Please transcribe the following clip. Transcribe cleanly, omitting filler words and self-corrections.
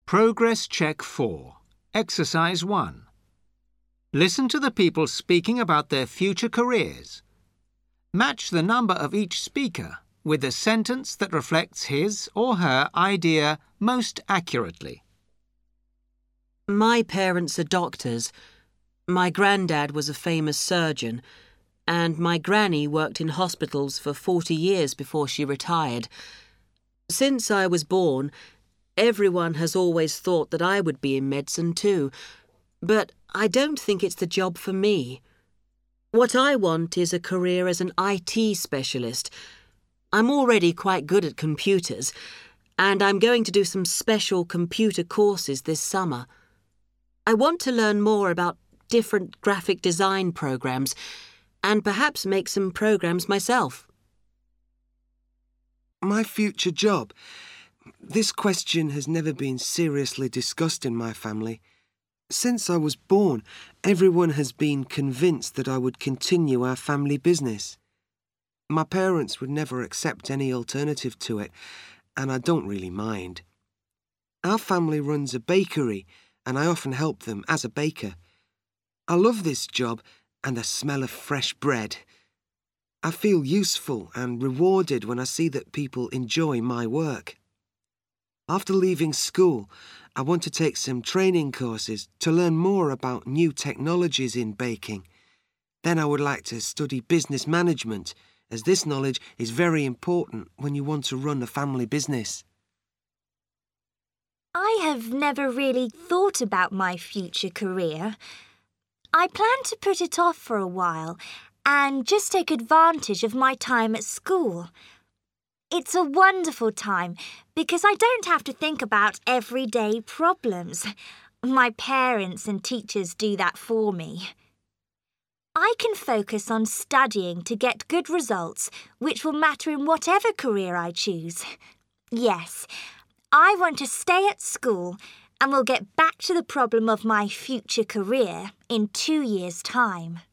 Progress Check 4. Exercise 1. Listen to the people speaking about their future careers. Match the number of each speaker with a sentence that reflects his or her idea most accurately. My parents are doctors. My granddad was a famous surgeon, and my granny worked in hospitals for 40 years before she retired. Since I was born, everyone has always thought that I would be in medicine too, but I don't think it's the job for me. What I want is a career as an IT specialist. I'm already quite good at computers, and I'm going to do some special computer courses this summer. I want to learn more about different graphic design programs and perhaps make some programs myself. My future job. This question has never been seriously discussed in my family. Since I was born, everyone has been convinced that I would continue our family business. My parents would never accept any alternative to it, and I don't really mind. Our family runs a bakery, and I often help them as a baker. I love this job and the smell of fresh bread. I feel useful and rewarded when I see that people enjoy my work. After leaving school, I want to take some training courses to learn more about new technologies in baking. Then I would like to study business management, as this knowledge is very important when you want to run a family business. I have never really thought about my future career. I plan to put it off for a while and just take advantage of my time at school. It's a wonderful time because I don't have to think about everyday problems. My parents and teachers do that for me. I can focus on studying to get good results, which will matter in whatever career I choose. Yes, I want to stay at school and will get back to the problem of my future career in 2 years' time.